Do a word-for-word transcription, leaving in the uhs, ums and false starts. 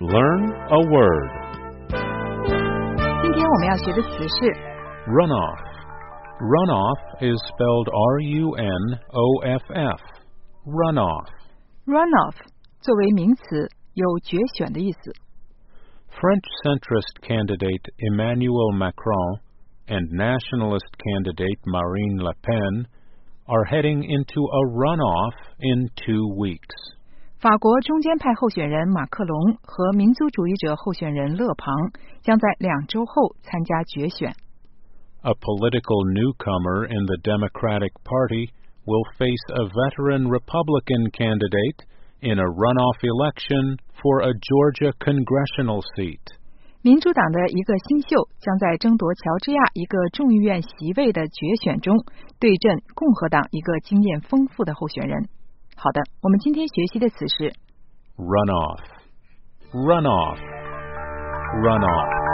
Learn a word. 今天我们要学的词是 Runoff. Runoff is spelled R U N O F F. Runoff. runoff 作为名词，有决选的意思。 French centrist candidate Emmanuel Macron and nationalist candidate Marine Le Pen are heading into a runoff in two weeks. 法国中间派候选人马克龙和民族主义者候选人勒庞将在两周后参加决选。 A political newcomer in the Democratic Party will face a veteran Republican candidate in a runoff election for a Georgia congressional seat. 民主党的一个新秀将在争夺乔治亚一个众议院席位的决选中对阵共和党一个经验丰富的候选人。好的，我们今天学习的词是 Runoff. Runoff. Runoff.